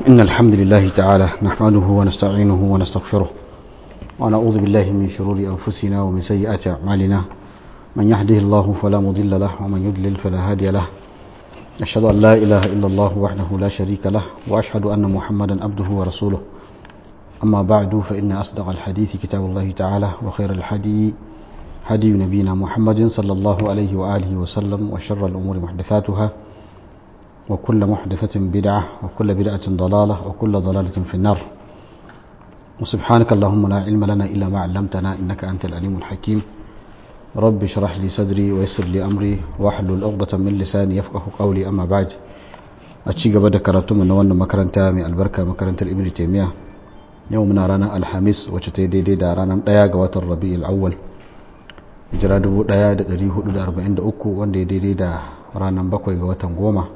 إن الحمد لله تعالى نحمده ونستعينه ونستغفره ونعوذ بالله من شرور أنفسنا ومن سيئات أعمالنا من يهده الله فلا مضل له ومن يضلل فلا هادي له أشهد أن لا إله إلا الله وحده لا شريك له وأشهد أن محمدا عبده ورسوله أما بعد فإن أصدق الحديث كتاب الله تعالى وخير الحديث هدي نبينا محمد صلى الله عليه وآله وسلم وشر الأمور محدثاتها وكل محدثة بدعة وكل بدعة ضلالة وكل ضلالة في النار وسبحانك اللهم لا علم لنا إلا ما علمتنا إنك أنت العليم الحكيم رب اشرح لي صدري ويسر لي أمري واحلل عقدة من لساني يفقه قولي أما بعد أتشيق بدأ كراتم من وانا مكرنتا من البركة مكرنتا الابن تيمية يومنا رانا الحميس وشتيدي دي دارانا دياغ واتر الربيع الأول hijira 1443 wanda ya daidai da ranar 7 ga watan 10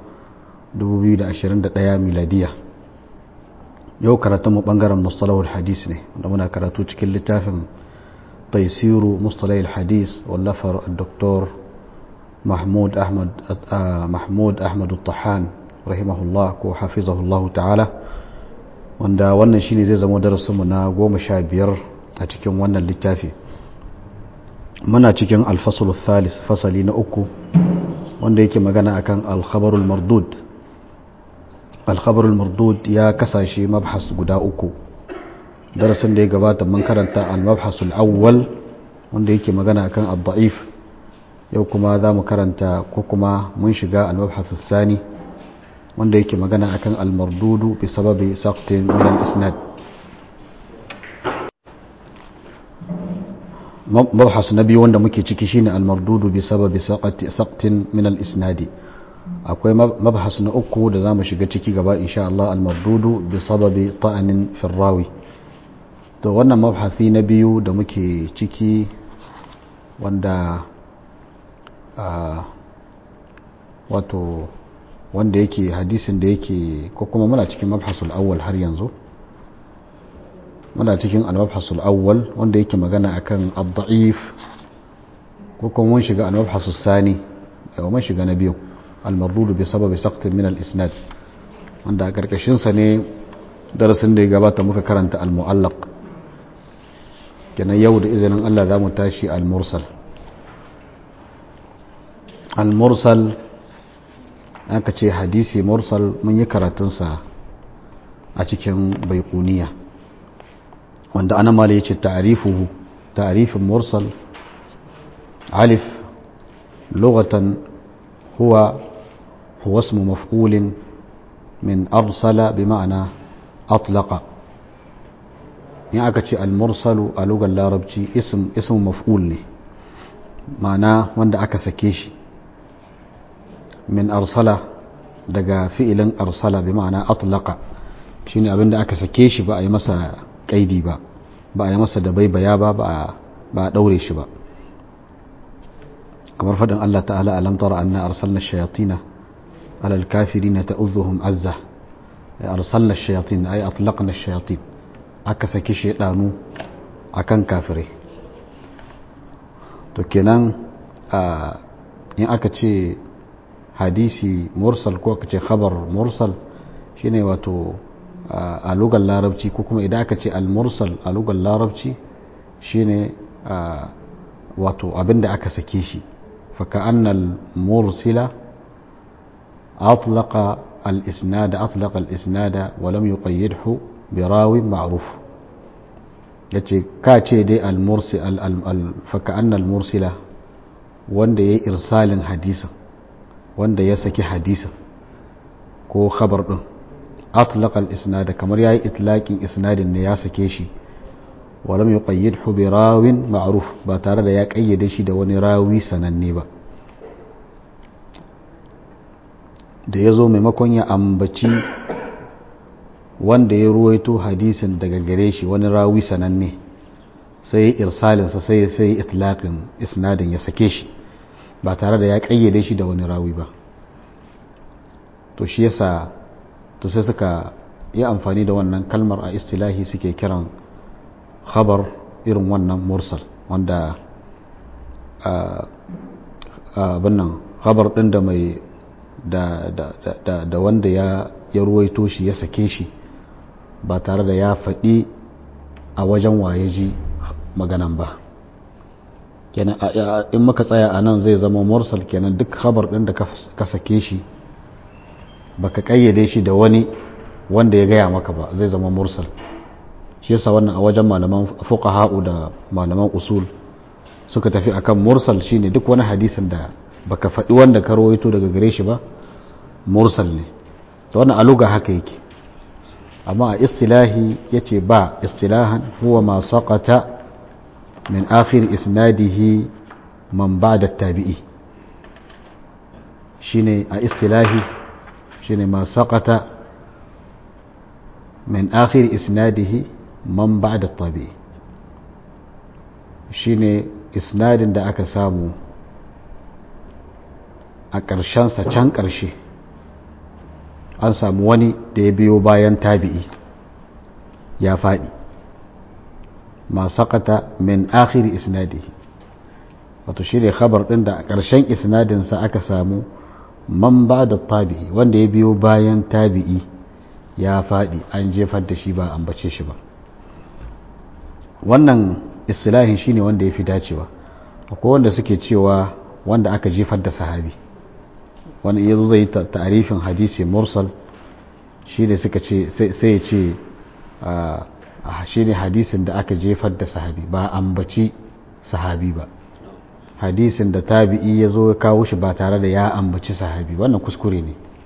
2021 miladiya. Yau karatun mu bangaren mustalahul hadis ne wanda muna karatu cikin littafin Taysiru Mustalahul Hadis wallafar Dr. Mahmud Ahmad Al-Tahan rahimahullah ko hafizahullah ta'ala, wanda wannan shine zai zama darasin mu na 15 a cikin wannan littafi. Muna cikin alfasul thalis, fasali na 3 wanda yake magana akan al-khabarul mardud. Al-khabarul mardud ya kasashe mabhas guda 3. Darasin da ya gabata mun karanta al-mabhasul awwal wanda yake magana akan ad-da'if. Yau kuma za mu karanta ko kuma mun shiga al-mabhasul thani wanda yake magana akan al-mardudu bi sababi saqtin min al-isnad. مبحث نبي wanda muke ciki shine al-mardudu bi sababi saqtin min al-isnadi. Akwai mabhas na 3 da zamu shiga ciki gaba insha Allah, al-mardudu bi sababi ta'anin fi rawi. To wannan mabhasi na biyu da muke ciki wanda wato wanda yake hadisin da yake ko kuma muna cikin mabhasul awwal har yanzu. Muna cikin al-mabhasul awwal wanda yake magana akan ad-da'if ko kuma mun shiga al-mabhasul thani yau mun shiga na biyu al-mardud bi sababi saqtin min al-isnad, wanda a karkashin sa ne darasin da ya gabata muka karanta al-mu'allaq. Kenan yau da izinin Allah zamu tashi al-mursal. Al-mursal aka ce hadisi mursal mun yi karatun sa a cikin baiquniya, wanda ana mala yace ta'rifun mursal alif lughatan huwa ismu maf'ulin min arsala bi ma'ana atlaqa. in aka ce al-mursalu a lugar larabci ismu maf'ul ne, ma'ana wanda aka sake shi, min arsala daga fi'ilin arsala bi ma'ana atlaqa, shine abinda aka sake shi ba a yi masa kaidi ba a yi masa da baibaya ba a daure shi ba. kamar faɗin Allah ta'ala alam tara anna arsalna ash-shayatina ala al-kafirina ta'udhuhum azza. arsalna ash-shayatin ay atlaqna ash-shayatin, aka saki shaydanu akan kafirai. to kenan in aka ce hadisi mursal ko aka ce khabar mursal shine wato a lugar larabci, ko kuma idan aka ce al-mursal a lugar larabci shine wato abinda aka sake shi. fa ka'anna al-mursila atlaqa al-isnada wa lam yuqayyidhu bi rawin ma'ruf. yace ka ce dai al-mursil fa ka'anna al-mursila wanda yayi irsalin hadisin, wanda ya saki hadisin ko khabar din, atlaqa al-isnad kamar yayi itlaqin isnadin ne ya sake shi, walam yuqayyidhu bi rawin ma'ruf ba tare da ya kayyade shi da wani rawi sananne ba. da yazo maimakon ya ambaci wanda ya ruwaito hadisin daga gare shi wani rawi sananne, sai irsalin sa sai itlaqin isnadin ya sake shi ba tare da ya kayyade shi da wani rawi ba. to shi yasa to sai suka yi amfani da wannan kalmar a istilahi, suke kiran khabar irin wannan mursal, wanda abin nan khabar din da mai da wanda ya ruwaito shi ya sake shi ba tare da ya faɗi a wajen waye ji maganan ba. kenan in muka tsaya a nan zai zama mursal kenan duk khabar ɗin da ka sake shi baka kayyade shi da wani wanda ya gaya maka ba zai zama mursal. shi yasa wannan a wajen malaman fuqaha'u da malaman usul suka tafi akan mursal shine duk wani hadisin da baka faɗi wanda ka rawaito daga gare shi ba mursal ne. to wannan a lugha haka yake, amma a istilahi yace ba istilahan huwa ma saqata min akhir isnadihi man ba'da at-tabi'i. shine a istilahi shine ma saqata min akhir isnadihi man ba'da at-tabi'i, shine isnadin da aka samu a ƙarshensa can ƙarshe an samu wani da ya biyo bayan tabi'i ya faɗi. ma saƙata min akhiri isnadihi, wato shi ne khabar ɗin da a ƙarshen isnadinsa aka samu man ba da tabi'i wanda ya biyo bayan tabi'i ya faɗi, an jefar da shi ba ambace shi ba. wannan istilahin shine wanda ya fi dacewa. akwai wanda suke cewa wanda aka jefar da sahabi, wani yazo zai ta'arifin hadisi mursal shine suka ce sai ya ce shine hadisin da aka jefar da sahabi ba ambaci sahabi ba, hadisin da tabi'i yazo ya kawo shi ba tare da ya ambaci sahabi. wannan kuskure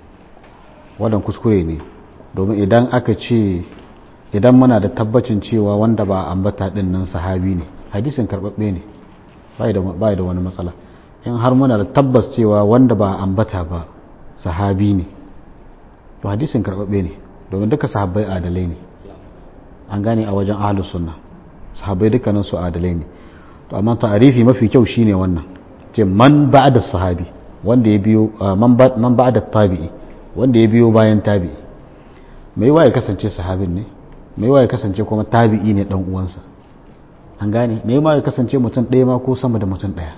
ne domin idan aka ce idan muna da tabbacin cewa wanda ba ambata din nan sahabi ne hadisin karbabbe ne, bai da wani matsala. in har muna da tabbas cewa wanda ba ambata ba sahabi ne to hadisin karbabbe ne, domin duka sahabbai adalai ne. an gane a wajen ahlus sunna sahabbai dukkanin su adalai ne. to amma ta'arifi mafi kyau shine wannan, ce man ba'da sahabi wanda ya biyo man ba'da tabi'i wanda ya biyo bayan tabi'i. mai waye kasance sahabin ne, mai waye kasance kuma tabi'i ne dan uwansa. an gane mai waye kasance mutum ɗaya ma ko sama da mutum ɗaya,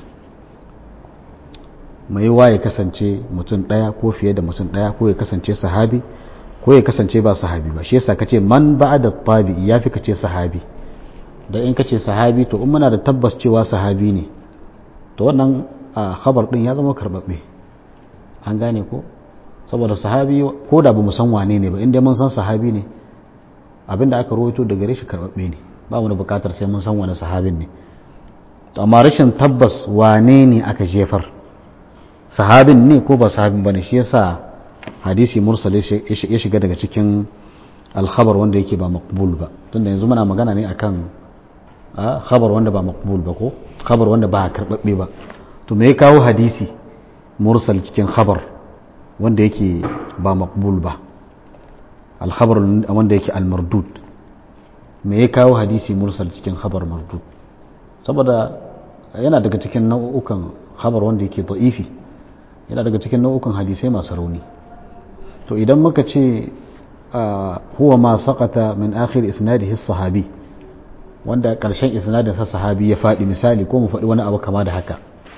mai waye kasance mutum ɗaya ko fiye da mutum ɗaya, ko ya kasance sahabi ko ya kasance ba sahabi ba. shi yasa kace man ba'da tabi'i yafi kace sahabi, da in kace sahabi to in muna da tabbas cewa sahabi ne to wannan khabar din ya zama karbabbe. an gane ko, saboda sahabi ko da bamu san wane ne ba inda mun san sahabi ne abinda aka rawaito daga gare shi karbabbe ne, ba mu da bukatar sai mun san wani sahabin ne. to amma rashin tabbas wane ne aka jefar, sahabin ne ko ba sahabin bane, shi yasa hadisi mursal ya shiga daga cikin alkhabar wanda yake ba maqbul ba. tunda yanzu muna magana ne akan khabar wanda ba maqbul ba ko khabar wanda ba karbabbe ba. to me ya kawo hadisi mursal cikin khabar wanda yake ba maqbul ba, alkhabar wanda yake almardud? me ya kawo hadisi mursal cikin khabar mardud? saboda yana daga cikin nau'ukan khabar wanda yake da'ifi, yana daga cikin nau'ukan hadisai masu rauni. to idan muka ce huwa ma saqata min akhir isnadihi sahabi, wanda karshen isnadin sa sahabi ya faɗi misali, ko mu faɗi wani abu kama da haka,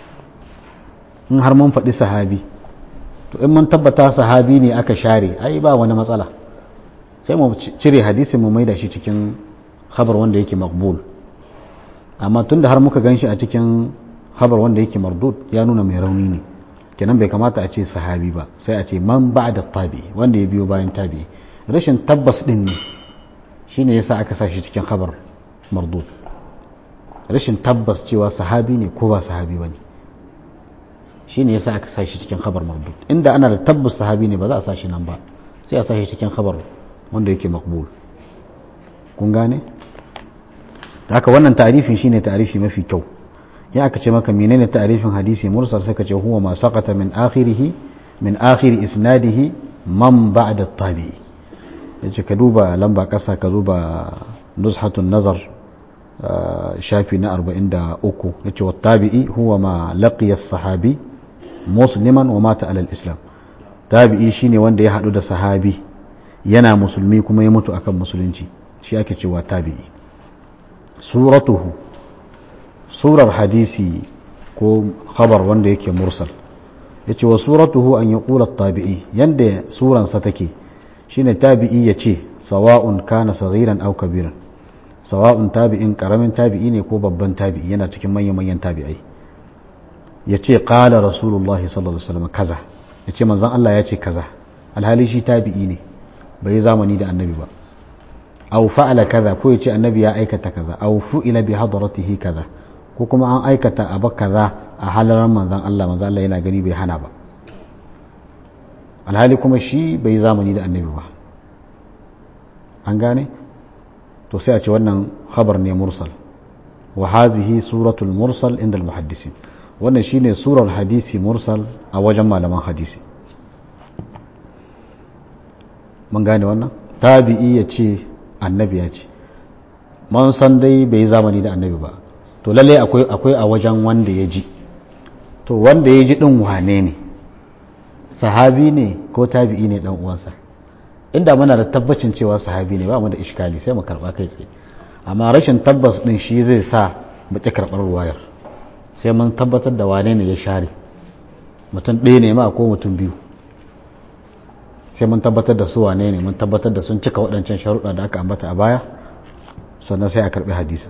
in har mun faɗi sahabi to in mun tabbata sahabi ne aka share ai ba wani matsala, sai mu cire hadisin mu maida shi cikin khabar wanda yake maqbul. amma tunda har muka ganshi a cikin khabar wanda yake mardud ya nuna mai rauni ne, kenan bai kamata a ce sahabi ba, sai a ce man ba'da tabi wanda ya biyo bayan tabi. rashin tabbas din ne shine yasa aka sa shi cikin khabar mardud, rashin tabbas cewa sahabi ne ko ba sahabi bane shine yasa aka sa shi cikin khabar mardud. inda ana da tabbas sahabi ne ba za a sa shi nan ba, sai a sa shi cikin khabar wanda yake maqbul. kun gane? haka wannan ta'rifin shine ta'rifi mafi kyau. ya aka ce maka menene ta'rifin hadisi mursal, sai ka ce huwa ma saqata min akhiri isnadihi man ba'da at-tabi'i. yace ka duba lamba kasa, ka duba nuzhatun nazar shafi na 43, yace wa tabi'i huwa ma laqiya as-sahabi musliman wa mata ala al-islam. tabi'i shine wanda ya hadu da sahabi yana musulmi kuma ya mutu akan musulunci, shi ake cewa tabi'i. suratuhu, surar hadisi ko khabar wanda yake mursal, yace wa suratuhu an yaqula at-tabi'i, yanda suran sa take shine tabi'i yace sawa'un kana saghiran aw kabiran, sawa'un tabi'in karamin tabi'i ne ko babban tabi'i yana cikin manyan tabi'ai, yace qala rasulullahi sallallahu alaihi wasallam kaza, yace manzon Allah ya ce kaza alhali shi tabi'i ne bai zamani da annabi ba, aw fa'ala kaza ko yace annabi ya aikata kaza, aw fu'ila bi hadratihi kaza ko kuma an aikata abu kaza a halaran manzon Allah yana gani bai hana ba, alhali kuma shi bai zamani da annabi ba. an gane to sai a ce wannan khabar ne mursal, wa hazihi suratul mursal inda al-muhaddisin, wannan shine surar hadisi mursal a wajen malaman hadisi. mun gane wannan tabi'i ya ce annabi ya ce, mun san dai bai zamani da annabi ba, to lalle akwai a wajen wanda ya ji, to wanda ya ji din wane ne, sahabi ne ko tabi'i ne dan uwansa? inda muna da tabbacin cewa sahabi ne ba mu da iskali sai mu karba kai tsaye, amma rashin tabbas din shi zai sa mu ki karbar ruwayar, sai mun tabbatar da wane ne ya share, mutum ɗaya ne ma ko mutum biyu, sai mun tabbatar da su wane ne, mun tabbatar da sun cika waɗancan sharuɗa da aka ambata a baya, sannan sai a karbi hadisin.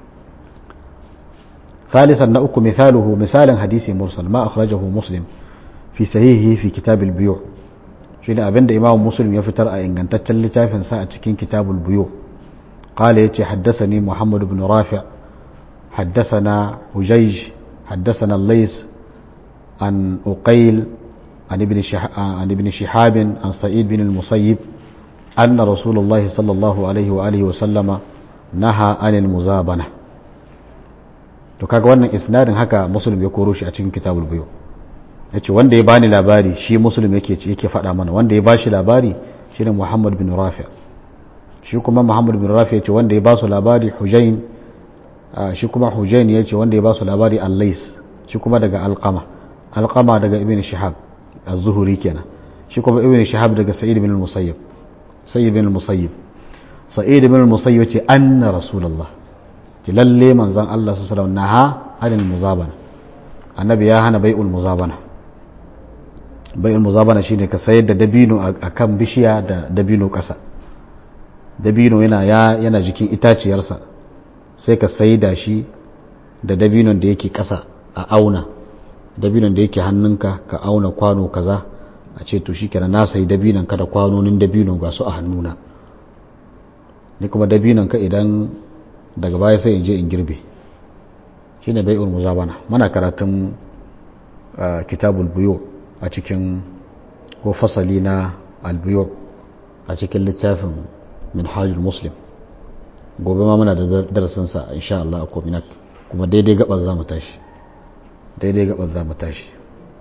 ثالثا نأك مثاله مثال حديث مرسل ما أخرجه مسلم في صحيحه في كتاب البيوع، شيء أبن إمام مسلم يفتر أن تتل لتافن ساعة كتاب البيوع. قال يتي حدثني محمد بن رافع حدثنا حجيج حدثنا الليث عن أقيل عن ابن شهاب عن سعيد بن المسيب أن رسول الله صلى الله عليه وآله وسلم نهى عن المزابنة. to kaga wannan isnadin haka muslim ya koro shi a cikin kitabul buyu, yace wanda ya bani labari shi muslim yake faɗa mana, wanda ya bashi labari shine Muhammad bin Rafi, shi kuma Muhammad bin Rafi yace wanda ya basu labari Hujayn, shi kuma Hujayn yace wanda ya basu labari Al-Lais, shi kuma daga Alqama daga Ibn Shihab az-Zuhri kenan, shi kuma Ibn Shihab daga Sa'id bin al-Musayyib Sa'id bin al-Musayyib yace anna Rasulullah, lalle manzon Allah sallallahu alaihi wasallam naha anil muzabana, annabi ya hana bai'ul muzabana shine ka sayar da dabino akan bishiya da dabino kasa, dabino yana jikin itaciyarsa sai ka sayi da shi da dabinon da yake kasa a auna, dabinon da yake hannunka ka auna kwano kaza, a ce to shikenan na sayi dabinon ka da kwanonin dabino ga su a hannuna, ni kuma dabinon ka idan daga baya sai in je in girbe, shine bai'ul muzabana. muna karatun kitabul buyu a cikin ko fasali na al-buyu a cikin littafin minhajul muslim, gobe ma muna da darasin sa insha Allah ko minak, kuma daidai gabar za mu tashi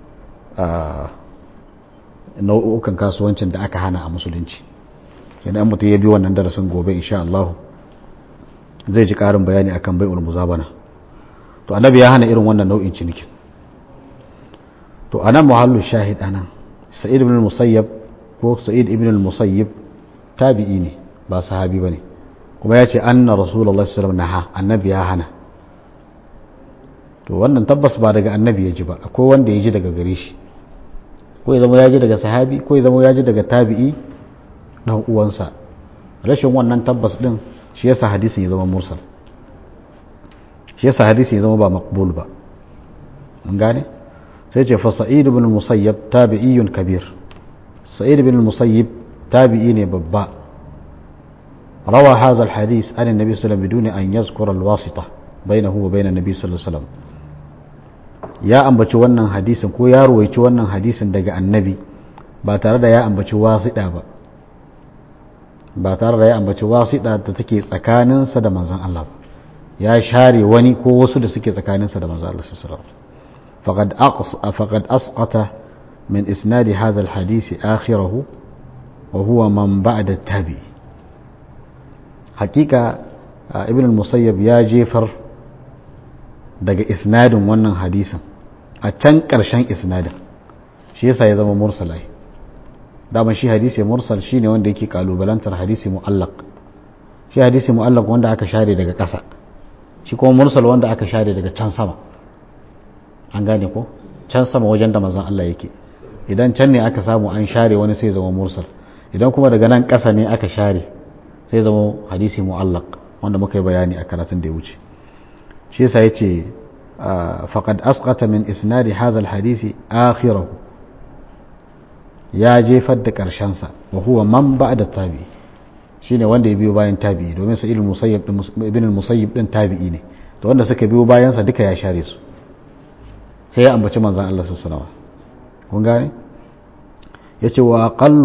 nau'ukan kasuwancin da aka hana a musulunci. idan mutum ya bi wannan darasin gobe insha Allah zai ji karin bayani akan bai'ul muzabana. to annabi ya hana irin wannan nau'in ciniki. to anan muhallu shahid anan Sa'id ibn al-Musayyib ko Sa'id ibn al-Musayyib tabi'i ne ba sahabi bane, kuma ya ce anna Rasulullah sallallahu alaihi wasallam naha, annabi ya hana. to wannan tabbas ba daga annabi ya ji ba, akwai wanda ya ji daga gare shi, ko ya zama ya ji daga sahabi ko ya zama ya ji daga tabi'i dan uwansa. rashin wannan tabbas din shi yasa hadisin ya zama mursal, shi yasa hadisin ya zama ba maqbul ba. mun gane sai ce fa Sa'id ibn al-Musayyib tabi'iyyun kabir, Sa'id ibn al-Musayyib tabi'i ne babba. rawa hadha al-hadith an an-nabi sallallahu alaihi wasallam biduni an yazkura al-wasita bainahu wa bain an-nabi sallallahu alaihi wasallam, ya ambaci wannan hadisin ko ya ruwaici wannan hadisin daga annabi ba tare da ya ambaci wasita ba, ba tare da ya ambaci wasiɗa da take tsakaninsa da manzon Allah ba, ya share wani ko wasu da suke tsakaninsa da manzon Allah sallallahu alaihi wasallam. faqad asqata min isnad hadha alhadith akhirahu wa huwa man ba'da tabi'i. hakika ibn al-Musayyib ya jefar daga isnadin wannan hadisin a can karshen isnadin, shi yasa ya zama mursalai. daman shi hadisi mursal shine wanda yake kalubalantar hadisi mu'allaq, shi hadisi mu'allaq wanda aka share daga ƙasa, shi kuma mursal wanda aka share daga can sama. an gane ko can sama wajen da manzon Allah yake, idan can ne aka samu an share wani sai zama mursal, idan kuma daga nan ƙasa ne aka share sai zama hadisi mu'allaq wanda muka yi bayani a karatun da ya wuce. shi yasa yace faqad asqata min isnadi hadha alhadisi akhirahu, ya jefar da karshen sa, wa huwa man ba'da tabi'i, shine wanda ya biyo bayan tabi'i, domin sa ibn al-musayyib din tabi'i ne, to wanda suka biyo bayan sa duka ya share su, sai ya ambaci manzon Allah sallallahu alaihi wasallam. kun gane yace wa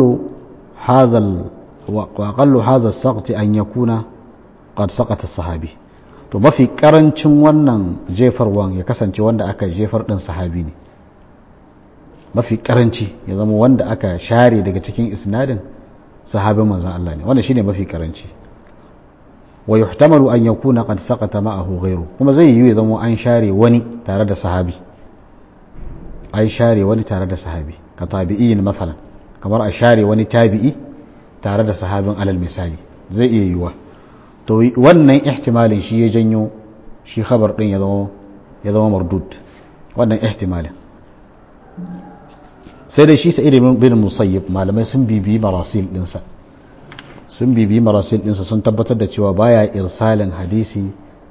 aqallu hadha as-saqti an yakuna qad saqata as-sahabi, to mafi karancin wannan jefarwan ya kasance wanda aka jefar din sahabi ne, mafi karanci ya zama wanda aka share daga cikin isnadin sahabin manzon Allah ne, wannan shine mafi karanci. wa yuhtamalu an yakuna qad saqata ma'ahu ghayru, kuma zai yi ya zama an share wani tare da sahabi, an share wani tare da sahabi ka tabi'in masalan, kamar a share wani tabi'i tare da sahabin alal misali, zai iya yiwa. to wannan ihtimalin shi ya janyo shi khabar din ya zama mardud, wannan ihtimalin. sai dai shi sa'id bin musayyib malamai sun bibiyi marasil dinsa, sun tabbatar da cewa baya irsalin hadisi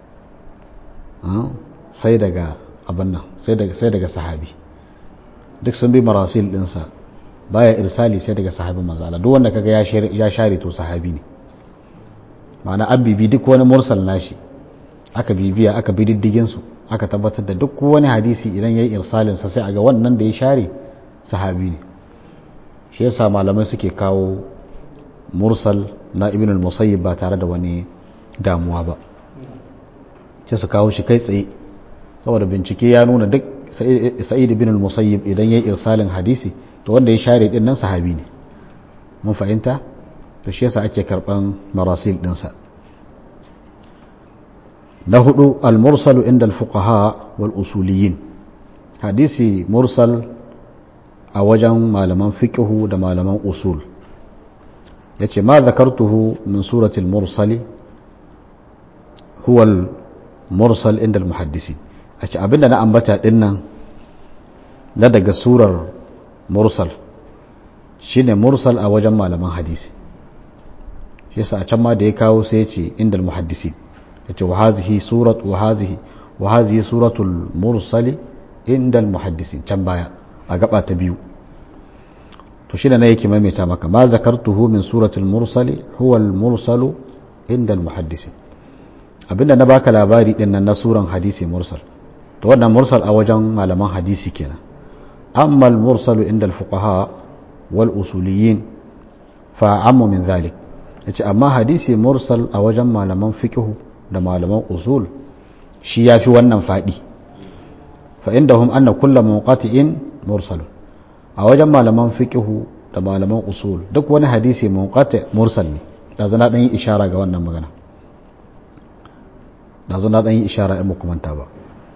sai daga abin nan, sai daga sahabi. duk sun bi marasil dinsa, baya irsali sai daga sahabin manzo Allah. duk wanda kaga ya share to sahabi ne, ma'ana an bibi duk wani mursal nashi, aka bibiya aka bi diddigin su, aka tabbatar da duk wani hadisi idan yayi irsalin sa sai aga wannan da ya share sahabi ne. shi yasa malamai suke kawo mursal na ibn al-musayyib ba tare da wani damuwa ba, sai su kawo shi kai tsaye, saboda bincike ya nuna duk sa'id ibn al-musayyib idan yayi irsalin hadisi to wanda ya share din nan sahabi ne. mun fahimta? to shi yasa ake karban marasil dinsa. na hudu al-mursalu inda al-fuqaha wal usuliyin, hadisi mursal a wajen malaman fiqhu da malaman usul. yace ma zakartuhu min surati al-mursali huwa al-mursal inda al-muhaddisin, ace abinda na ambata dinnan na daga surar mursal shine mursal a wajen malaman hadisi. shi yasa a can ma da ya kawo sai ya ce inda al-muhaddisin, ya ce wa hazihi suratul mursali inda al-muhaddisin, can baya a gaba ta biyu. to shi ne na yake maimaita maka ma zakartuhu min suratul mursali huwa al-mursalu inda al-muhaddisin, abinda na baka labari din nan na suran hadisi mursal, to wannan mursal a wajen malaman hadisi kenan. amma al-mursalu inda al-fuqaha wal usuliyin fa ammu min dhalik, yace amma hadisi mursal a wajen malaman fiqh da malaman usul shi yafi wannan fadi. fa indahum anna kullu munqati'in mursal, a wajen malaman fiqh da malaman usul duk wani hadisi munqati mursal ne. da zana dan yi ishara ga wannan magana, da zana dan yi ishara in muku manta ba.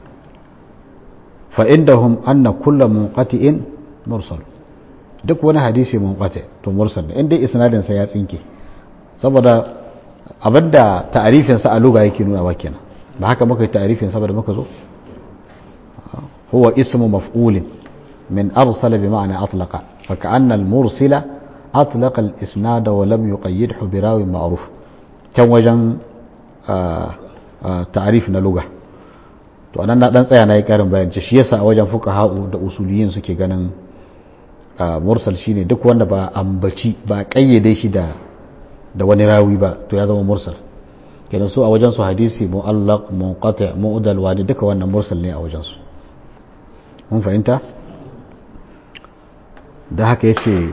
fa indahum anna kullu munqati'in mursal, duk wani hadisi munqati to mursal ne, inda isnadin sa ya tsinke, saboda abinda ta'arifin sa a lugha yake nuna wa kenan. ba haka muka yi ta'arifin sa ba da muka zo, huwa ismu maf'ulin min arsala bi ma'ana atlaqa, fa ka'anna al-mursila atlaqa al-isnad wa lam yuqayyidhu bi rawin ma'ruf, kan wajen ta'arif na lugha. to anan na dan tsaya na yi karin bayani, shi yasa a wajen fuqaha da usuliyin suke ganin mursal shine duk wanda ba ambaci ba kayyade shi da wani rawi ba to ya zama mursal kenan. su a wajen su hadisi mu'allaq munqati mu'dal wadi duka wannan mursal ne a wajen su. mun fahimta? da haka yace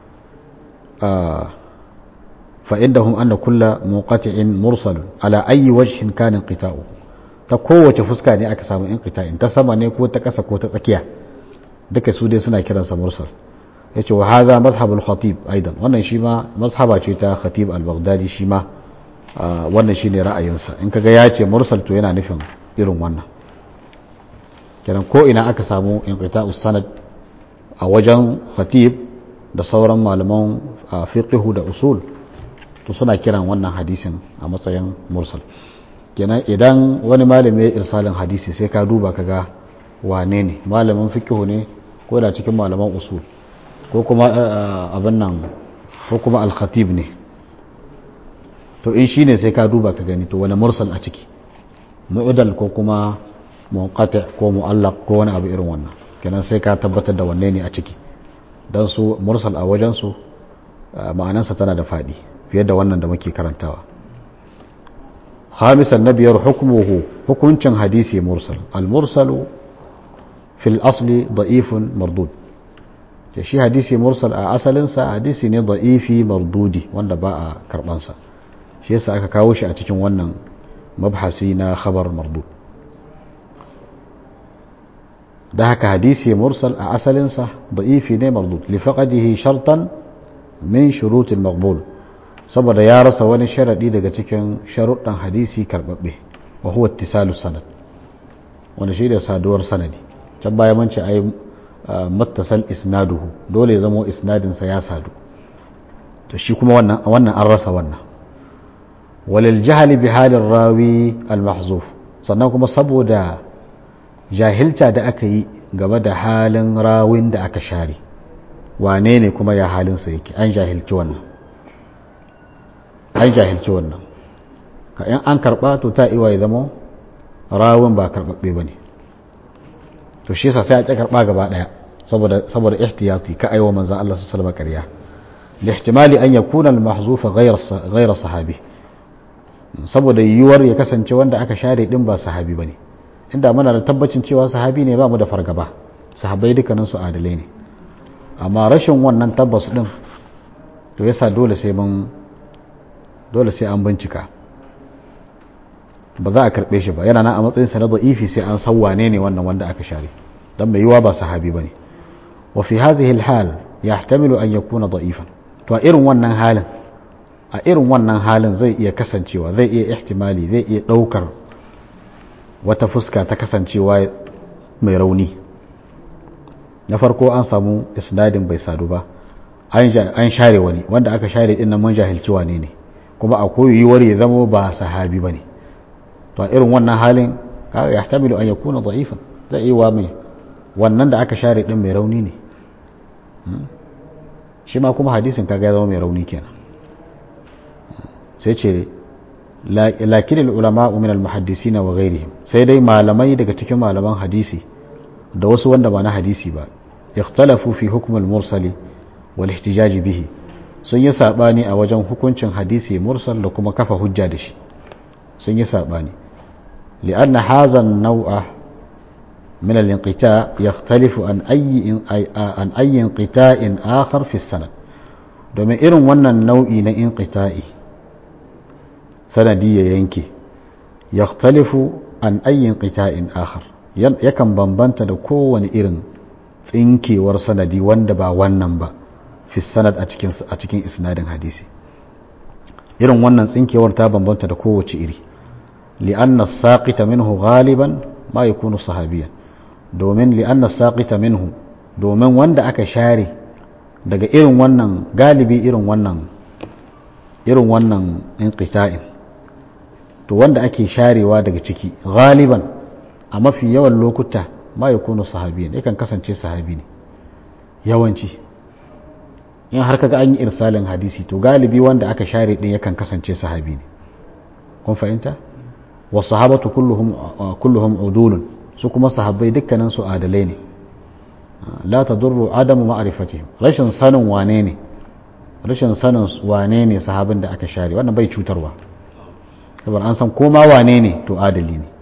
fa indahum anna kullu munqati'in mursal ala ayyi wajhin kana inqita'u, ta kowace fuska ne aka samu inqita'in, ta sama ne ko ta kasa ko ta tsakiya, duka su dai suna kiransa mursal. yace wa hadha madhhabul khatib aidan, wannan shi ma mazhaba ce ta khatib al-baghdadi, shi ma wannan shine ra'ayinsa. in kaga ya ce mursal to yana nufin irin wannan kiran ko ina aka samu inqita'us sanad a wajen khatib da sauran malaman fiqh da usul, to suna kiran wannan hadisin a matsayin mursal. kenan idan wani malami ya irsalin hadisi sai ka duba kaga wane ne, malamin fiqh ne ko da cikin malaman usul, ko kuma abin nan ko kuma al-khatib ne, to in shine sai ka duba ka gani to wani mursal a ciki, mu'dal ko kuma munqati ko mu'allaq ko wani abu irin wannan, kenan sai ka tabbatar da wanne ne a ciki, dan su mursal a wajen su ma'anarsa tana da fadi fiye da wannan da muke karantawa. khamisan nabiyar hukmuhu, hukuncin hadisi mursal. al-mursalu fil asli da'ifun mardud, shi hadisi mursal a asalinsa hadisi ne da'ifi mardudi wanda ba a karbansa, shi yasa aka kawo shi a cikin wannan mabhasi na khabar mardud. da haka hadisi mursal a asalinsa da'ifi ne mardud li faqadihi shartan min shurutil maqbul, saboda ya rasa wani sharadi daga cikin sharuɗan hadisi karbabbe, wa huwa ittisalu sanad, wanda shi da saduwar sanadi. can baya mun ce ai mattasal isnaduhu, dole ya zama isnadin sa ya sadu, to shi kuma wannan an rasa wannan. walil jahli bi halin rawi al mahzuf, sannan kuma saboda jahilta da aka yi game da halin rawin da aka share, wane ne kuma ya halin sa yake, an jahilci wannan ka in an karba to ta iwa ya zama rawin ba karbabbe bane, to shi yasa sai a karba gaba daya saboda ihtiyati ka aiwa manzon Allah sallallahu alaihi wasallam ƙarya, li ihtimali an yakuna al mahzuf ghayra sahabi, saboda yiwuwar ya kasance wanda aka share din ba sahabi bane. inda muna da tabbacin cewa sahabi ne ba mu da fargaba, sahabbai dukkanin su adalai ne, amma rashin wannan tabbas din to yasa dole sai an bincika, ba za a karbe shi ba, yana nan a matsayin sa na da'ifi sai an san wane ne wannan wanda aka share, dan mai yiwa ba sahabi bane. wa fi hadhihi al-hal yahtamilu an yakuna da'ifan, to a irin wannan halin zai iya kasancewa, zai iya ihtimali, zai iya daukar wata fuska ta kasancewa mai rauni. na farko an samu isnadin bai sadu ba, an share wani wanda aka share din nan mun jahilci wane ne, kuma akwai yiwuwar ya zama ba sahabi bane, to a irin wannan halin ya yahtamilu an yakuna da'ifan, zai yi wa mai wannan da aka share din mai rauni ne, shi ma kuma hadisin kaga ya zama mai rauni kenan. sai ce lakin ulama min al-muhaddisin wa ghayrihim, sai dai malamai daga cikin malaman hadisi da wasu wanda ba na hadisi ba, ikhtalafu fi hukm al-mursali wal ihtijaj bihi, sun yi sabani a wajen hukuncin hadisi mursal da kuma kafa hujja da shi, sun yi sabani. li'anna hadha an-naw'a min al-inqita' yakhtalifu an ayyi inqita'in akhar fi as-sanad, domin irin wannan nau'i na inqita'i sanadi ya yanke, yakhtalifu an ayyin qita'in akhar, yakan bambanta da kowane irin tsinkewar sanadi wanda ba wannan ba fi sanad a cikin isnadin hadisi. irin wannan tsinkewar ta bambanta da kowace iri, li'anna as-saqita minhu ghaliban ma yakunu sahabiyan, domin wanda aka share daga irin wannan galibi irin wannan inqita'in, to wanda ake sharewa daga ciki galiban a mafi yawan lokuta ma yakunu sahabiyan, yakan kasance sahabi ne yawanci. in har kaga an yi irsalin hadisi to galibi wanda aka share din yakan kasance sahabi ne, kun fahimta. wa sahabatu kulluhum udulun, su kuma sahabbai dukkanin su adalai ne. la tadurru adamu ma'rifatihim, rashin sanin wane ne sahabin da aka share, wannan bai cutarwa, saboda an san koma wane ne to adali ne.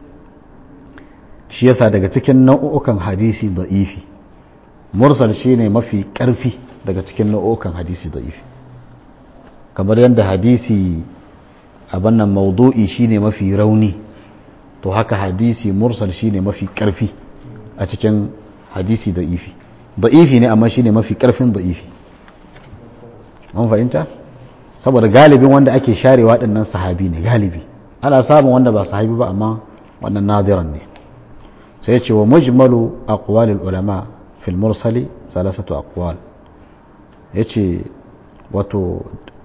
shi yasa daga cikin nau'ukan hadisi da'ifi, mursal shine mafi karfi daga cikin nau'ukan hadisi da'ifi, kamar yadda hadisi abin nan maudu'i shine mafi rauni, to haka hadisi mursal shine mafi karfi a cikin hadisi da'ifi ne amma shine mafi karfin da'ifi. mun fahimta, saboda galibin wanda ake sharewa dinnan sahabi ne, galibi ana samun wanda ba sahabi ba amma wannan nadiran ne. sai ya ce wa mujmalu aqwalil ulama fil mursali salasatu aqwal, yace wato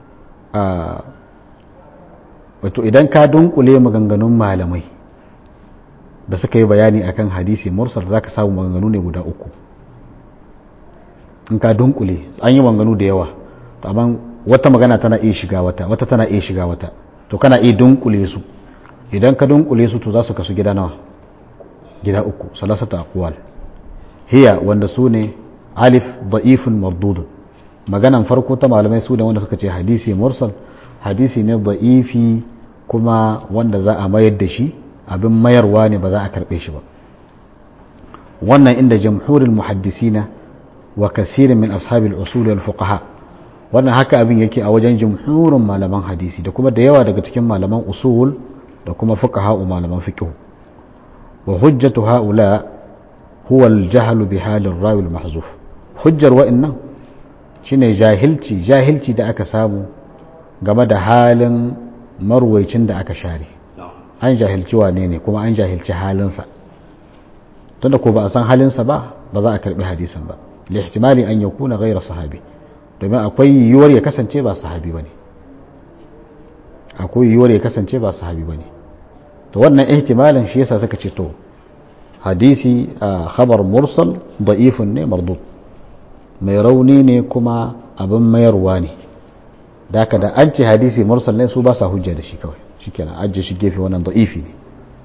idan ka dunkule maganganun malamai da suka yi bayani akan hadisi mursal zaka samu maganganu ne guda uku. in ka dunkule an yi maganganu da yawa, amma wata magana tana iya shiga wata tana iya shiga wata, to kana iya dunkule su. Idan ka dunkule su to za su kasu gida nawa? Gida uku, salasatu aqwal. Hiya wanda su ne alif da'ifun mardudun. Maganan farko ta malamai su ne wanda suka ce hadisi mursal hadisi ne da'ifi kuma wanda za a mayar da shi, abin mayarwa ne, ba za a karbe shi ba. wannan inda jamhurul muhaddisina wa kasirin min ashabil usul wal fuqaha, wannan haka abin yake a wajen jumhurin malaman hadisi da kuma da yawa daga cikin malaman usul da kuma fuqaha malaman fiqh. wa hujjatu haula huwa al-jahl bi hal ar-rawi al-mahzuf. hujjar wa'annan shine jahilci da aka samu game da halin marwaicin da aka share. An jahilci wane ne kuma an jahilci halinsa, tunda ko ba a san halinsa ba za a karbi hadisin ba, li ihtimali an yakuna ghayra sahabi, domin akwai yiwuwar ya kasance ba sahabi bane. To wannan ihtimalin shi yasa suka ce to hadisi khabar mursal da'ifun ne mardud, mai rauni ne kuma abin mayarwa ne. da an ce hadisi mursal ne su ba sa hujja da shi, kawai shikenan ajje shi gefe, wannan da'ifi ne.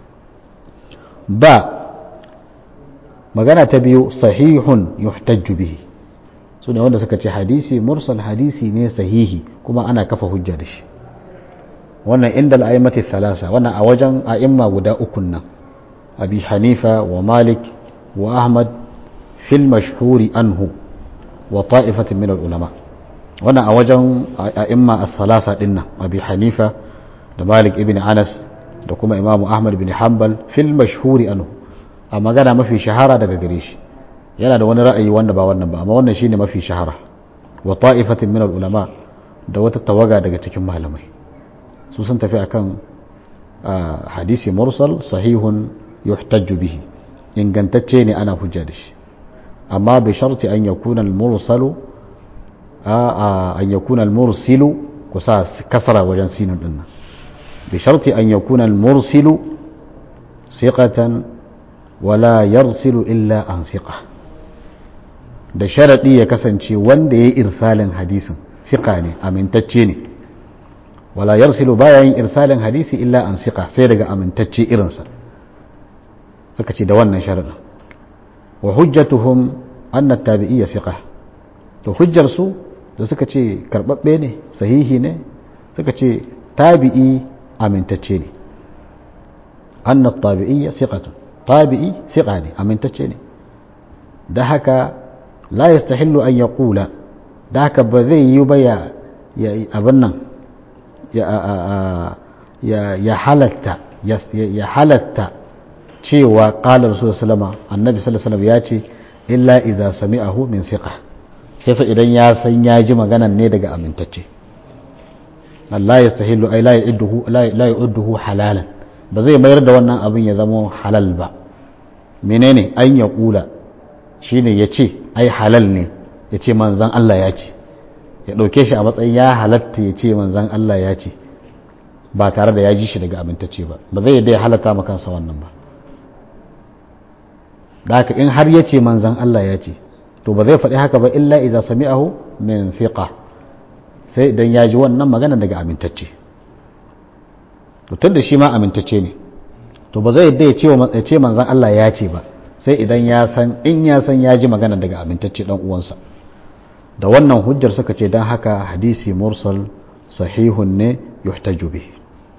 ba magana ta biyu sahihun yuhtajju bihi, su ne wanda suka ce hadisi mursal hadisi ne sahihi kuma ana kafa hujja da shi. wannan inda al'aimati thalasa, wannan a wajen a'imma guda ukun nan, abi hanifa wa malik wa ahmad fil mashhuri anhu wa ta'ifatin min al-ulama. wannan a wajen a'imma as-thalasa dinnan, abi hanifa da malik ibn anas da kuma imamu ahmad bin hanbal fil mashhuri anhu, a magana mafi shahara daga gare shi. yana da wani ra'ayi wanda ba wannan ba, amma wannan shine mafi shahara. wa ta'ifatin min al-ulama, da wata tawaga daga cikin malamai, su sun tafi akan hadisi mursal sahihun yuhtajju bihi, ingantacce ne ana hujja da shi, amma bi sharti an yakuna al-mursilu kusa kasara wajen sinun dinnan, bi sharti an yakuna al-mursilu siqatan wala yarsilu illa an siqa, da sharadi ya kasance wanda yayi irsalin hadisin siqa ne, amintacce ne. wala yarsilu baya yin irsalin hadisi illa an siqa, sai daga amintacce irinsa, suka ce da wannan sharadin. wa hujjatuhum anna at-tabi'iyya siqa, to hujjar su da suka ce karbabbe ne sahihi ne, suka ce tabi'i amintacce ne. anna at-tabi'iyya siqatun, tabi'i siqa ne, amintacce ne. da haka la yastahillu an yaqula, da haka ba zai yi ba ya abin nan ya halatta cewa qala rasul sallama, annabi sallallahu alaihi wasallam ya ce illa idza sami'ahu min siqa, sai fa idan ya san ya ji maganan ne daga amintacce. Allah yastahillu ay la ya'udduhu halalan, ba zai mayar da wannan abin ya zama halal ba. menene an ya kula shine ya ce ai halal ne, ya ce manzan Allah ya ce, ya ɗauke shi a matsayin ya halatta ya ce manzan Allah ya ce, ba tare da ya ji shi daga amintacce ba. ba zai yadda ya halatta makansa wannan ba. da haka in har ya ce manzan Allah ya ce, to ba zai faɗi haka ba illa idza sami'ahu min thiqa, sai idan ya ji wannan magana daga amintacce. to tunda shi ma amintacce ne, to ba zai yadda ya ce manzan Allah ya ce ba, sai idan ya san ya ji magana daga amintacce dan uwansa. da wannan hujjar suka ce dan haka hadisi mursal sahihun ne yuhtaju bihi.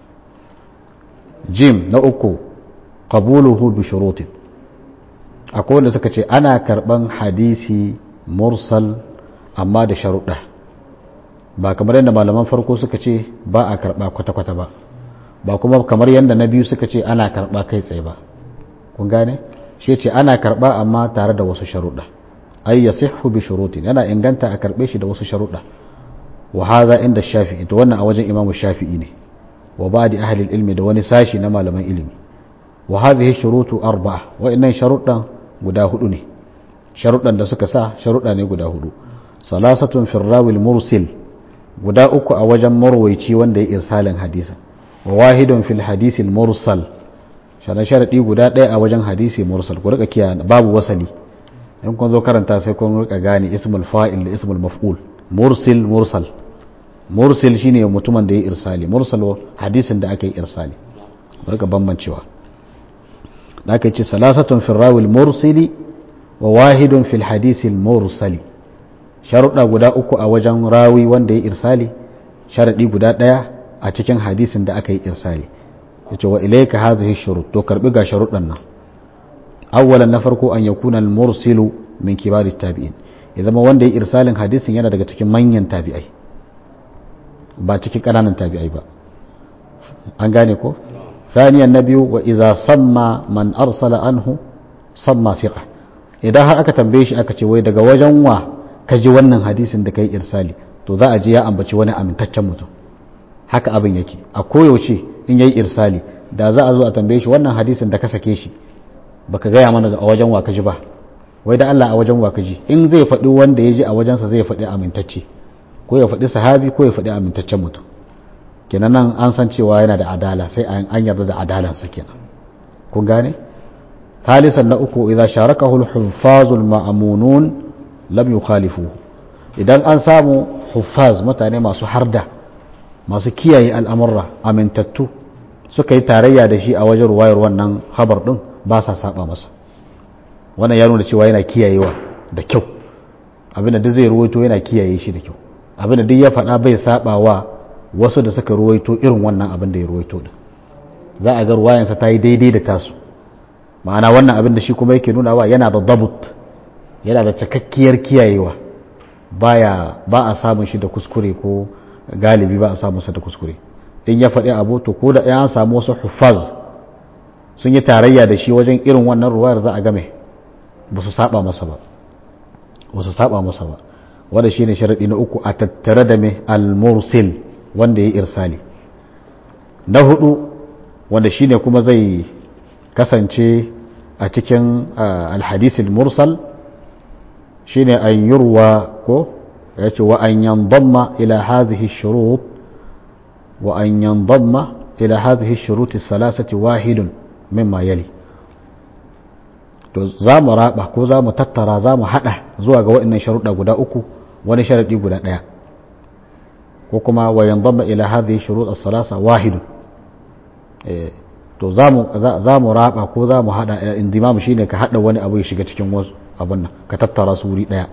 jim na uku qabuluhu bi shurutin, akwai wanda suka ce ana karban hadisi mursal amma da sharuɗa, ba kamar yadda malaman farko suka ce ba a karba kwata-kwata ba kuma kamar yadda na biyu suka ce ana karba kai tsaye ba. kun gane? shi ce ana karba amma tare da wasu sharuɗa, ay yasihhu bi shurutin, yana inganta a karbe shi da wasu sharuɗa. wa hadha inda shafi'i, to wannan a wajen imamu shafi'i ne, wa ba'di ahli ilmi, da wani sashi na malaman ilimi. wa hadhihi shurutu arba'a, wa innan sharuɗan guda hudu ne. sharuɗan da suka sa sharuɗa ne guda hudu. salasatun fi rawil mursil, guda uku a wajen marwaici wanda ya irsalin hadisi. wa wahidun fil hadisi mursal, sharadi guda ɗaya a wajen hadisi mursal. ku rika kiyaye babu wasali, in kun zo karanta sai kun rika gane ismul fa'il da ismul maf'ul, mursil shine mutumin da ya irsali, mursal hadisin da aka yi irsali. barka bambancewa da aka ce salasatun fil rawil mursili wa wahidun fil hadisil mursali, sharuɗa guda uku a wajen rawi wanda ya irsali, sharaɗi guda ɗaya a cikin hadisin da aka yi irsali. yace wa ilayka hadhihi shurut, to karbi ga sharuɗan nan. awwalan na farko an yakuna al mursilu min kibari tabi'in, ya zama wanda ya irsalin hadisin yana daga cikin manyan tabi'ai ba cikin ƙananan tabi'ai ba. an gane ko? ثانيا النبي وإذا سمى من أرسل عنه سمى ثقة. idan har aka tambaye shi aka ce wai daga wajen wa ka ji wannan hadisin da kai irsali, to za a ji ya ambaci wani amintaccen mutum. haka abin yake a koyaushe in yayi irsali, da za a zo a tambaye shi wannan hadisin da ka sake shi baka gaya mana a wajen wa ka ji ba, wai da Allah a wajen wa ka ji. in zai faɗi wanda ya ji a wajensa zai faɗi amintacce, ko ya faɗi sahabi ko ya faɗi amintaccen mutum. kenan nan an san cewa yana da adala, sai an yarda da adalansa kenan. kun gane? ثالثا نأكو إذا شاركه الحفاظ المأمونون لم يخالفوه. idan an samu huffaz, mutane masu harda, masu kiyaye al'amurra, amintattu, suka yi tarayya da shi a wajen ruwayar wannan habar ɗin, ba sa saba masa. wannan ya nuna cewa yana kiyayewa da kyau, abinda duk zai ruwaito yana kiyaye shi da kyau, abinda duk ya faɗa bai saba wa wasu da suka ruwaito irin wannan abin da ya ruwaito da. za a ga ruwayansa ta yi daidai da tasu. ma'ana wannan abin da shi kuma yake nuna wa yana da dabut, yana da cikakkiyar kiyayewa, ba a samun shi da kuskure, ko galibi ba a samun sa da kuskure. in ya faɗi abu to ko da an samu wasu huffaz sun yi tarayya da shi wajen irin wannan ruwayar, za a game ba su saba masa ba, wanda shine sharadi na uku a tattare da mai al-mursil, wanda ya irsali. na hudu wanda shine kuma zai kasance a cikin al-hadisul mursal, shine an yurwa, ko yace wa an yanḍamma ila hadhihi ash-shurut, wa an yanḍamma ila hadhihi ash-shurut ath-thalathati wahidun mimma yali. to za mu raba ko za mu tattara, za mu hada zuwa ga waɗannan sharuɗa guda uku wani sharadi guda ɗaya, ko kuma wa yanḍamma ila hadhihi ash-shurut ath-thalatha wahidun. to za mu raba ko za mu hada, indimam shine ka hada wani abu ya shiga cikin wasu abun nan, ka tattara su wuri daya.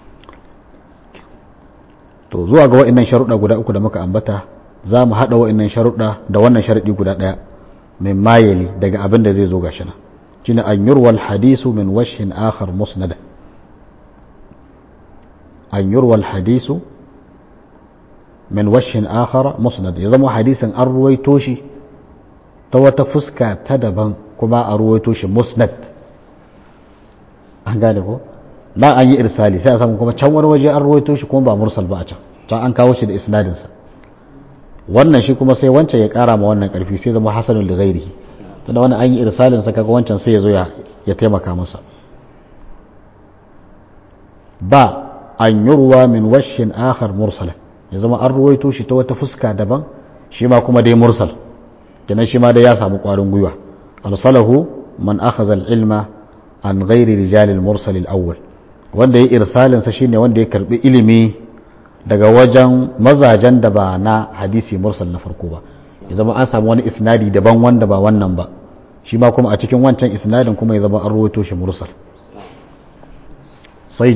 to zuwa ga wa'annan sharuɗa guda uku da muka ambata, za mu hada wa'annan sharuɗa da wannan sharadi guda daya min mayeli, daga abin da zai zo gashi nan, shine an yurwa al-hadisu min wajhin akhar musnada. an yurwa al-hadisu min wajhin akhar musnad, ya zama hadisin an ruwaito shi ta wata fuska ta daban, kuma a ruwaito shi musnad. an gane ko? na an yi irsali, sai a samu kuma can wani waje an ruwaito shi kuma ba mursal ba, a can an kawo shi da isnadinsa. wannan shi kuma sai wancan ya kara ma wannan karfi, sai zama hasanul li ghairihi. tunda wannan an yi irsalinsa, kaga wancan sai ya zo ya taimaka masa. ba an yurwa min washin akhar mursala, ya zama an ruwaito shi ta wata fuska daban, shi ma kuma dai mursal, kenan shi ma dai ya samu kwarin gwiwa. arsalahu man akhadha al-ilma an ghairi rijal al-mursal al-awwal, wanda ya irsalin sa shine wanda ya karbi ilimi daga wajen mazajen da ba na hadisi mursal na farko ba. ya zama an samu wani isnadi daban wanda ba wannan ba, shi ma kuma a cikin wancan isnadin kuma ya zama an ruwaito shi mursal. sai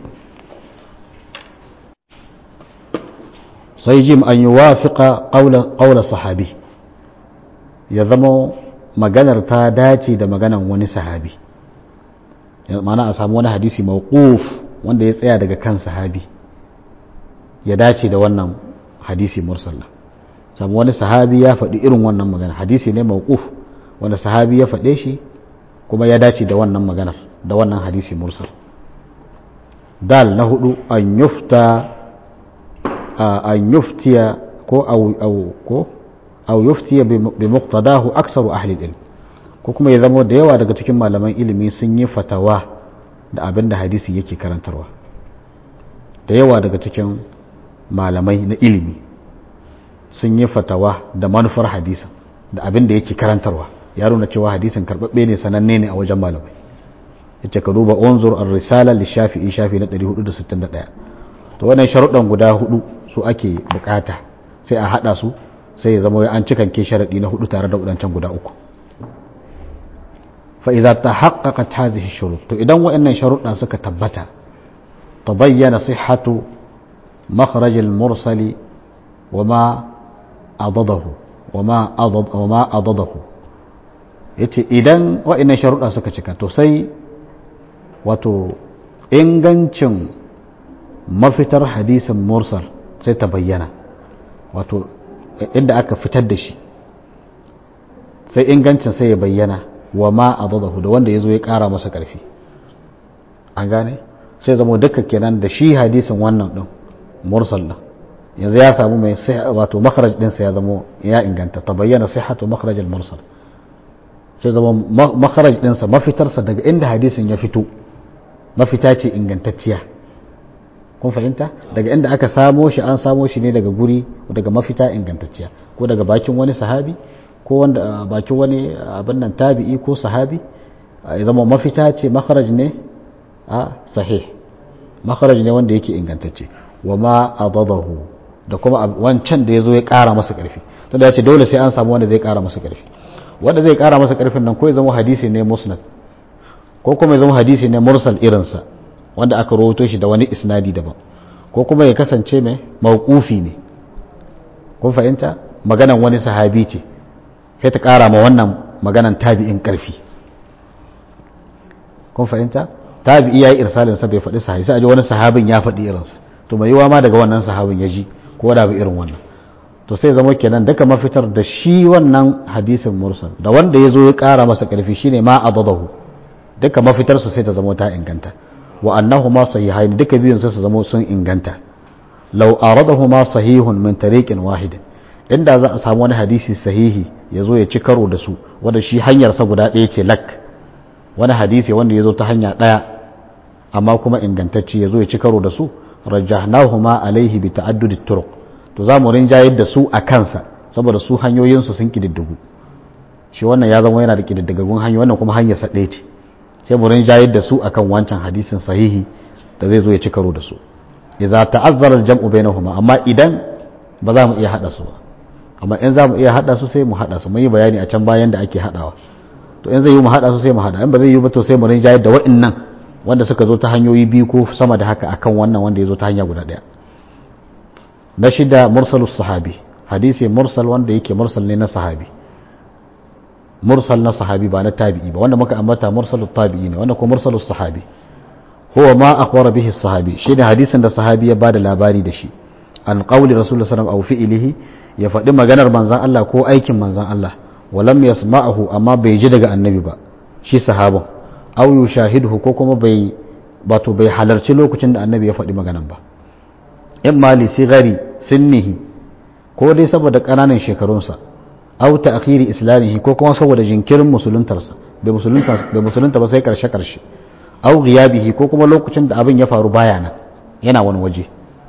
jim an yuwafiqa qawla sahabi, ya zama maganar ta dace da maganan wani sahabi. ma'ana a samu wani hadisi mawquf wanda ya tsaya daga kan sahabi, ya dace da wannan hadisi mursal. samu wani sahabi ya faɗi irin wannan magana, hadisi ne mawquf wanda sahabi ya faɗe shi kuma ya dace da wannan maganar, da wannan hadisi mursal. dal na hudu an yuftiya au yuftiya bi muqtadahu aksaru ahli ilm, ko kuma ya zama da yawa daga cikin malaman ilimi sun yi fatawa da abin da hadisi yake karantarwa. da yawa daga cikin malamai na ilimi sun yi fatawa da manufar hadisa da abin da yake karantarwa, ya nuna cewa hadisin karbabbe ne, sananne ne a wajen malamai. yace ka duba unzur ar-risala li shafi'i, shafi na 461. to wannan sharuɗan guda hudu su ake bukata sai a hada su sai ya zama an cikanke sharadi na hudu tare da wadancan guda uku. fa idza tahaqqaqat hadhihi shurut, to idan waɗannan sharuɗa suka tabbata tabayyana sihhatu makhraj al-mursali wama adadahu wama adadahu, yace idan waɗannan sharuɗa suka cika to sai wato ingancin mafitar hadisin mursal sai ta bayyana, wato inda aka fitar da shi sai ingancin sai ya bayyana wa ma adadahu da wanda yazo ya kara masa karfi. An gane sai zama dukkan kenan da shi hadisin wannan din mursal din yanzu ya samu mai wato makharaj din sa ya zama ya inganta, ta bayyana sihhatu makharaj al-mursal, sai zama makharaj din sa mafitar sa daga inda hadisin ya fito mafita ce ingantacciya. kun fahimta, daga inda aka samo shi an samo shi ne daga guri daga mafita ingantacciya, ko daga bakin wani sahabi ko wanda bakin wani abin nan tabi'i ko sahabi, ya zama mafita ce makharaj ne a sahih, makharaj ne wanda yake ingantacce. wa ma adadahu da kuma wancan da yazo ya kara masa karfi, tunda ya ce dole sai an samu wanda zai kara masa karfi, wanda zai kara masa karfin nan ko ya zama hadisi ne musnad ko kuma ya zama hadisi ne mursal irinsa wanda aka rawaito shi da wani isnadi daban, ko kuma ya kasance mai mawqufi ne. kun fahimta, maganan wani sahabi ce sai ta kara ma wannan maganan tabi'in karfi. kun fahimta, tabi'i yayi irsalin sa bai faɗi sahabi sai aje wani sahabin ya faɗi irinsa, to mai yiwa ma daga wannan sahabin ya ji ko da ba irin wannan, to sai zama kenan duka mafitar da shi wannan hadisin mursal da wanda ya zo ya kara masa karfi shine ma adadahu, duka mafitar su sai ta zama ta inganta. wa annahuma sahihain, duka biyun sai su zama sun inganta. law aradahuma sahihun min tariqin wahid, inda za a samu wani hadisi sahihi yazo ya ci karo da su wanda shi hanyar sa guda ɗaya ce lak, wani hadisi wanda yazo ta hanya ɗaya amma kuma ingantacce yazo ya ci karo da su, rajjahnahuma alaihi bi ta'addud at-turuq, to za mu rinjayar da su a kansa saboda su hanyoyin su sun kididdigu. shi wannan ya zama yana da kididdigagun hanyoyi, wannan kuma hanyar sa ɗaya ce, sai mu rinjayar da su akan wancan hadisin sahihi da zai zo ya ci karo da su. idza ta'azzara al-jam'u bainahuma, amma idan ba za mu iya hada su ba, amma in za mu iya hada su sai mu hada su, mun yi bayani a can bayan da ake hadawa. to in zai yi mu hada su sai mu hada, in ba zai yi ba to sai mu rinjayar da wa'annan wanda suka zo ta hanyoyi biyu ko sama da haka akan wannan wanda ya zo ta hanya guda daya. na shida mursalus sahabi, hadisi mursal wanda yake mursal ne na sahabi, mursal na sahabi ba na tabi'i ba, wanda muka ambata mursalut tabi'i ne, wanda ko mursalus sahabi huwa ma akhbara bihi sahabi, shine hadisin da sahabi ya bada labari da shi, an qawli rasulullah sallallahu alaihi wasallam aw fi'lihi, ya faɗi maganar manzon Allah ko aikin manzon Allah, walam yasma'ahu, amma bai ji daga annabi ba shi sahabin, aw yushahiduhu, ko kuma bai halarci lokacin da annabi ya faɗi maganan ba, imma li sigari sinnihi, ko dai saboda ƙananan shekarunsa, aw ta'khiri islamihi, ko kuma saboda jinkirin musuluntarsa, bai musulunta ba sai karshe, aw ghiyabihi, ko kuma lokacin da abin ya faru baya nan yana wani waje.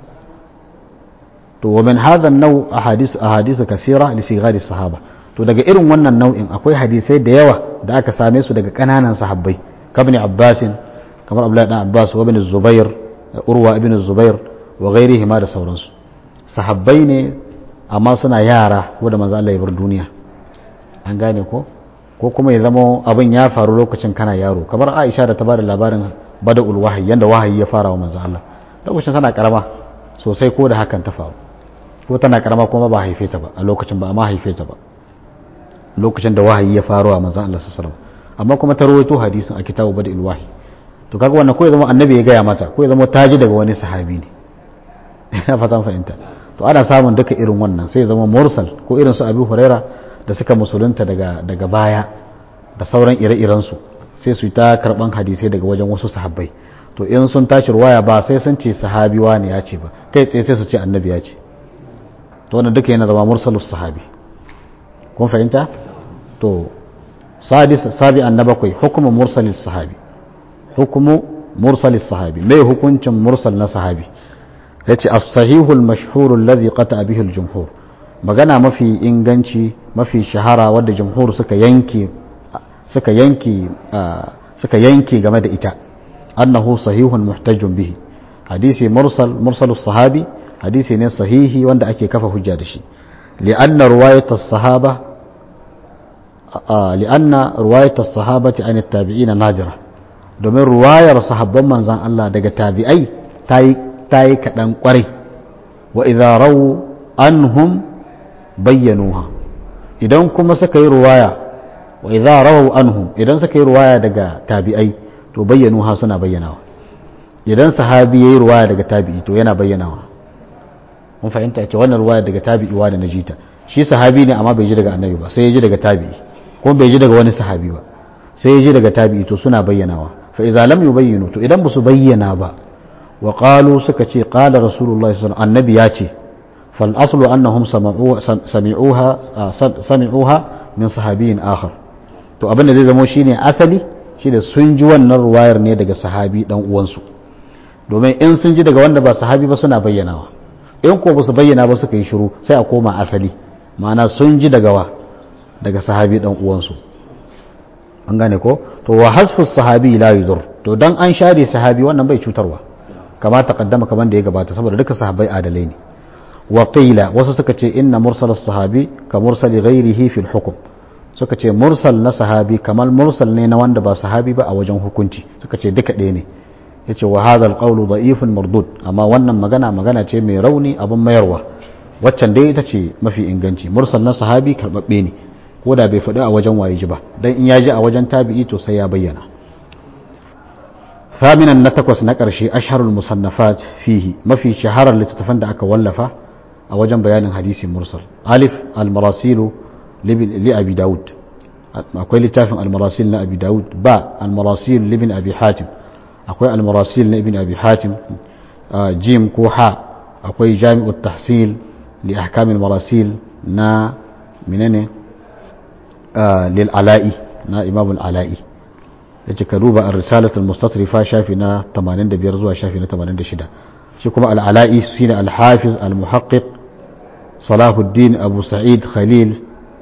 to wa min hadha an-naw ahadith kaseera li sigari sahaba, to daga irin wannan nau'in akwai hadisai da yawa da aka same su daga kananan sahabbai, kabni abbasin, kamar abdullahi dan abbas, wa ibn zubair, urwa ibn zubair wa ghairihi ma da sauransu. sahabbai ne amma suna yara wanda manzo Allah ya bar duniya. an gane ko kuma ya zama abin ya faru lokacin kana yaro, kamar Aisha da ta bada labarin bada'ul wahyi, yanda wahayi ya fara wa manzo Allah lokacin tana karama sosai, ko da hakan ta faru, ko tana karama kuma ba haife ta ba a lokacin, ba amma haife ta ba lokacin da wahayi ya faru wa manzo Allah sallallahu alaihi wasallam, amma kuma ta rawaito hadisin a kitabu bada'ul wahyi. to kaga wannan ko ya zama annabi ya gaya mata, ko ya zama taji daga wani sahabi ne. ina fatan fahimta. to ana samun duka irin wannan, sai ya zama mursal, ko irin su Abu Huraira da suka musulunta daga baya da sauran ire-irensu, sai su yi ta karban hadisai daga wajen wasu sahabbai. to in sun tashi ruwaya ba sai sun ce sahabi wani ya ce ba, kai tsaye sai su ce annabi ya ce. to wannan duka yana zama mursalus sahabi. kun fahimta. to sabi annabakwai hukumu mursalis sahabi, hukumu mursalis sahabi, mai hukuncin mursal na sahabi. yace as-sahihul mashhur alladhi qata bihi al-jumhur, magana mafi inganci mafi shahara wadda jumhur suka yanke game da ita, annahu sahihun muhtajun bihi, hadisi mursalus sahabi hadisi ne sahihi wanda ake kafa hujja da shi li'anna ruwayatus sahabati an at-tabi'in nadira domin ruwayar sahabban manzon Allah daga tabi'ai tayi kadan kwarai wa idza rawu anhum bayyanuha idan kuma suka yi ruwaya wa idza rawu anhum idan suka yi ruwaya daga tabi'ai to bayyanuha suna bayyanawa idan sahabi yayi ruwaya daga tabi'i to yana bayyanawa mun fahimta ce wannan ruwaya daga tabi'i wa da najita shi sahabi ne amma bai ji daga annabi ba sai ya ji daga tabi'i kuma bai ji daga wani sahabi ba sai ya ji daga tabi'i to suna bayyanawa fa idza lam yubayyinu to idan basu bayyana ba wa qalu suka ce qala rasulullahi sallallahu alaihi wasallam annabi ya ce fal aslu annahum sami'uha min sahabiyyin akhar to abin da zai zamo shine asali shine sun ji wannan ruwayar ne daga sahabi dan uwansu domin in sun ji daga wanda ba sahabi ba suna bayyanawa in ko ba su bayyana ba suka yi shiru sai a koma asali ma'ana sun ji daga sahabi dan uwansu an gane ko to wa hasfu sahabi la yudur to dan an share sahabi wannan bai cutarwa kama taqaddama kaman da ya gabata saboda duka sahabbai adalai ne wa qila wasu suka ce inna mursalus sahabi ka mursali ghairihi fil hukm suka ce mursal na sahabi kamar mursal ne na wanda ba sahabi ba a wajen hukunci suka ce duka ɗaya ne yace wa hadha alqawlu da'ifun mardud amma wannan magana ce mai rauni abin mayarwa waccan dai ita ce mafi inganci mursal na sahabi karbabbe ne ko da bai faɗi a wajen waye ji ba dan in ya ji a wajen tabi'i to sai ya bayyana thaminan na takwas na ƙarshe asharul musannafat fihi mafi shaharar littattafan da aka wallafa a wajen bayanin hadisi mursal alif al-marasilu li abi daud akwai littafin al-marasil na abi daud ba al-marasil libin abi hatim akwai al-marasil na ibn abi hatim jim ko ha akwai jami'ut tahsil li ahkamil marasil na menene lil ala'i na imam al-ala'i yace ka duba ar-risalat al-mustatrifa shafi na 85 zuwa shafi na 86 shi kuma al-ala'i shine al-hafiz al-muhaqqiq salahuddin abu sa'id khalil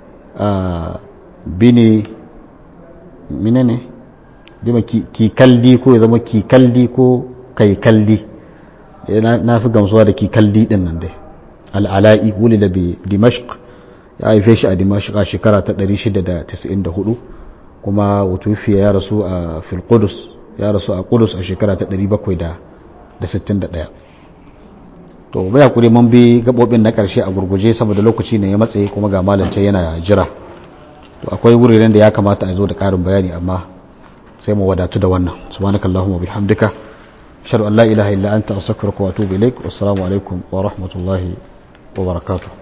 bini menene dima kikaldi ko ya zama kikaldi ko kaikaldi na fi gamsuwa da kikaldi din nan dai al'ala'i wuli da bi dimashq ya haife shi a dimashq a shekara ta 694 kuma wutufiya ya rasu a fil qudus ya rasu a qudus a shekara ta 761 to bai hakuri mun bi gabobin na karshe a gurguje saboda lokaci ne ya matsaye kuma ga malance yana jira to akwai wuraren da ya kamata a zo da karin bayani amma sai mu wadatu da wannan subhanakallahumma bihamdika ashhadu an la ilaha illa anta astaghfiruka wa atubu ilaik wassalamu alaikum wa rahmatullahi wa barakatuh